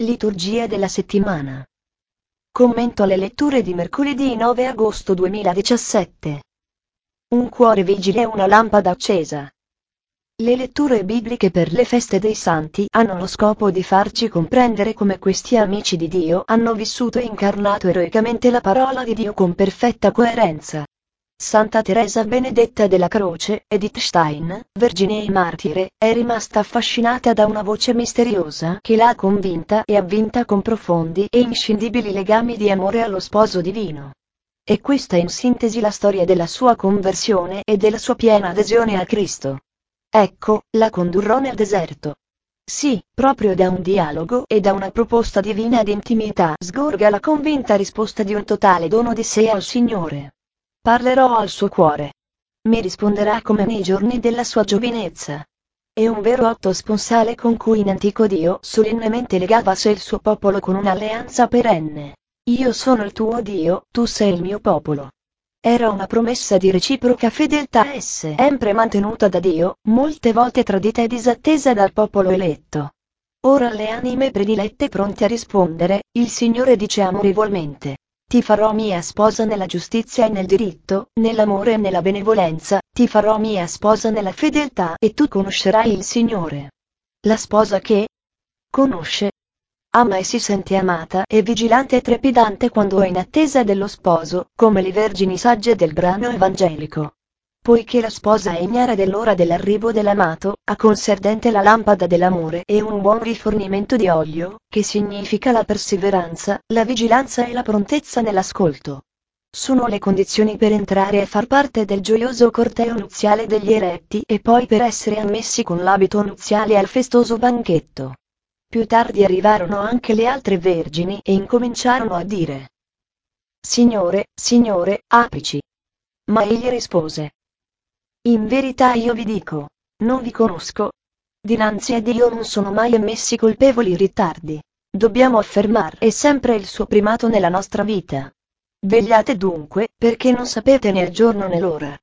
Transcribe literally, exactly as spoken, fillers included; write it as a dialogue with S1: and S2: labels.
S1: Liturgia della settimana. Commento alle letture di mercoledì nove agosto duemiladiciassette. Un cuore vigile e una lampada accesa. Le letture bibliche per le feste dei santi hanno lo scopo di farci comprendere come questi amici di Dio hanno vissuto e incarnato eroicamente la parola di Dio con perfetta coerenza. Santa Teresa Benedetta della Croce, Edith Stein, vergine e martire, è rimasta affascinata da una voce misteriosa che l'ha convinta e avvinta con profondi e inscindibili legami di amore allo sposo divino. E questa è in sintesi la storia della sua conversione e della sua piena adesione a Cristo. Ecco, la condurrò nel deserto. Sì, proprio da un dialogo e da una proposta divina di intimità sgorga la convinta risposta di un totale dono di sé al Signore. Parlerò al suo cuore. Mi risponderà come nei giorni della sua giovinezza. È un vero atto sponsale con cui in antico Dio solennemente legava a sé il suo popolo con un'alleanza perenne. Io sono il tuo Dio, tu sei il mio popolo. Era una promessa di reciproca fedeltà sempre mantenuta da Dio, molte volte tradita e disattesa dal popolo eletto. Ora le anime predilette pronte a rispondere, il Signore dice amorevolmente: ti farò mia sposa nella giustizia e nel diritto, nell'amore e nella benevolenza, ti farò mia sposa nella fedeltà e tu conoscerai il Signore. La sposa che conosce, ama e si sente amata è vigilante e trepidante quando è in attesa dello sposo, come le vergini sagge del brano evangelico. Poiché la sposa è ignara dell'ora dell'arrivo dell'amato, ha con sé ardente la lampada dell'amore e un buon rifornimento di olio, che significa la perseveranza, la vigilanza e la prontezza nell'ascolto. Sono le condizioni per entrare a far parte del gioioso corteo nuziale degli eletti e poi per essere ammessi con l'abito nuziale al festoso banchetto. Più tardi arrivarono anche le altre vergini e incominciarono a dire: Signore, Signore, aprici. Ma egli rispose: in verità io vi dico, non vi conosco. Dinanzi a Dio non sono mai ammessi colpevoli ritardi. Dobbiamo affermare sempre il suo primato nella nostra vita. Vegliate dunque, perché non sapete né il giorno né l'ora.